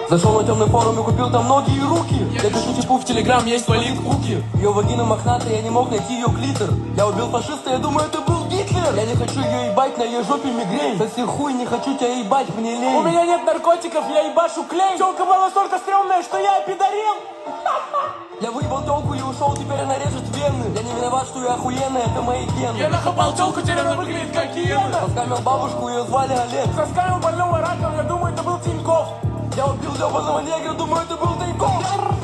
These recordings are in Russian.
Зашел на темный форум и купил там ноги и руки. Я пишу типу в телеграм, есть полин куки. Ее вагина мохнатая, я не мог найти ее клитор. Я убил фашиста, я думаю, это был Гитлер. Я не хочу ее ебать, на ее жопе мигрень. Соси хуй, не хочу тебя ебать, мне лень. У меня нет наркотиков, я ебашу клей. Тёлка была настолько стрёмная, что я пидорил. Я выебал тёлку и ушел, теперь она режет вены. Я не виноват, что я охуенный, это мои гены. Я нахапал тёлку, теперь она выглядит как гиена. Соскамил бабушку, ее звали Олег. Соскамил больного раком, я думаю, это был Тиньков. Я убил ебаного негра, думаю, это был Тиньков.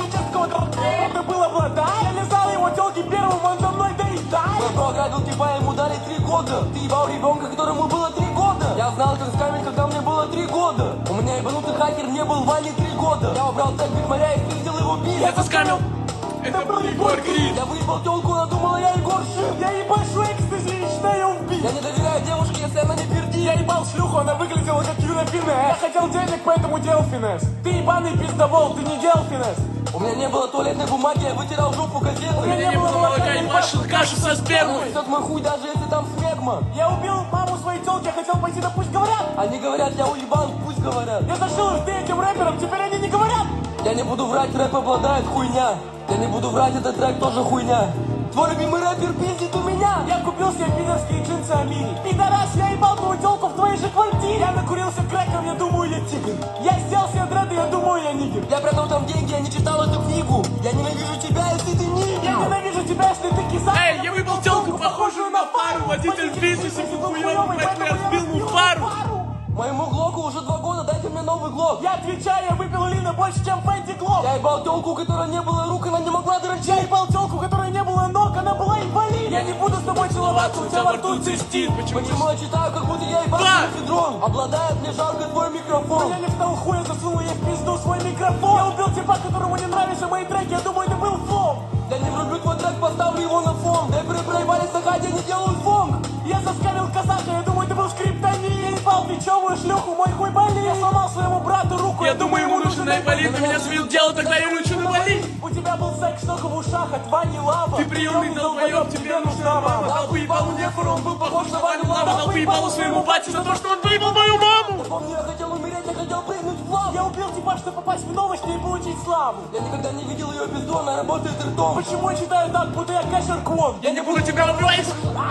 Это было блата. Я лизал его тёлки первым, он за мной доедает. Бро ограбил типа, ему дали 3 года. Ты ебал ребенка, которому было 3 года. Я знал, как скамить, когда мне было 3 года. У меня ебанутый хакер не был Ване 3 года. Я убрал цепь Бигмаря и пиздил его били. Я соскамил. Это был Егор Крид. Я выебал тёлку, она думала, я Егор Шип. Я ебашу экстази и считаю убить. Я не доверяю девушке, если она не пердит. Я ебал шлюху, она выглядела как Юна Финесс. Я хотел денег, поэтому делал финесс. Ты ебаный пиздобол, ты не делал финесс. У меня не было туалетной бумаги, я вытирал жопу газетой. У меня не было молока, я ебашил кашу со Она спермой. сосёт мой хуй, даже если там смегма. Я убил маму своей тёлки, я хотел пойти на «Пусть говорят». Они говорят, я уебан, пусть говорят. Я зашил рты этим рэперам, теперь они не говорят. Я не буду врать, рэп обладает хуйня. Я не буду врать, этот трек тоже хуйня. Твой любимый рэпер пиздит у меня. Я купил себе пидорские джинсы Амири. Пидорас, я ебал твою тёлку в твоей же квартире. Я накурился крэком, я думаю, я тигр. Я сделал себе дреды, я думаю, я нигер. Я прятал там деньги, я не читал эту книгу. Я ненавижу тебя, если ты нигер. Я ненавижу тебя, если ты киза. Эй, я выебал тёлку, похожую на фару. Водитель в бизнесе был хуёвый, поэтому я разбил ему фару. Моему глоку уже 2 года, дайте мне новый глок. Я отвечаю, я выпил Лина больше, чем Фэнди Глок. Я ебал тёлку, у которой не было рук, она не могла дрочить. Я ебал тёлку, у которой не было ног, она была инвалид. Я не буду с тобой целоваться, у тебя во рту цистит. Почему я читаю, как будто я ебал мефедрон? Обладает мне жалко твой микрофон. Я не встал хуй, я засунул ей в пизду свой микрофон. Я убил типа, которому не нравятся мои треки, я думаю, это был флоу. Я не врублю твой трек, поставлю его на фон. Рэперы проебались на хаде, не делают фонг. Я соскамил казаха, я думаю, это был скриптонит. Я ебал бичевую шлюху, мой хуй болит. Я сломал своему брату руку, Я думаю, ему нужен айболит. Ты меня свил дело, тогда я лучше навалить. У тебя был секс только в ушах от Вани Лава. Ты приемный долбоёб, тебе нужна мама. Дал бы ебалу Нефору, он был похож на Ваню Лава. Дал бы ебалу своему бате за то, что он выебал мою маму. Помню, я хотел умереть, я хотел прыгнуть в лаву. Я убил типа, чтобы попасть в новости и получить славу. Я никогда не видел ее без она работает ртом. Почему я читаю так, будто я Кэшер Квон? Я не буду тебя убивать.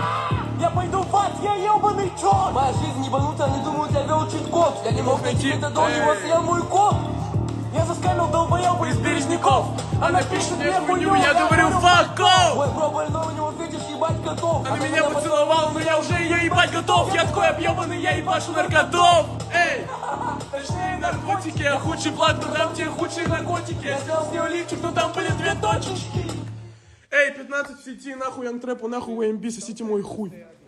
Я пойду в ад, я ебаный чёрт. Моя жизнь ебанутая, они думают, я вел чит-код. Я не мог найти найти. это до него, съел мой код. Я заскамил долбоёба из Березняков. Она пишет мне Хуйню, я говорю, fuck off. Мой бро больной, у него фетиш ебать котов. Она меня поцеловала, но я уже ее ебать готов. Я такой объебанный, я ебашу наркотов. Эй, точнее наркотики, я худший плат, но дам тебе худшие наркотики. Я снял с нее лифчик, но там были 2 точечки. Эй, 15 в сети, нахуй антрэпу, нахуй АМБ, сосите мой хуй.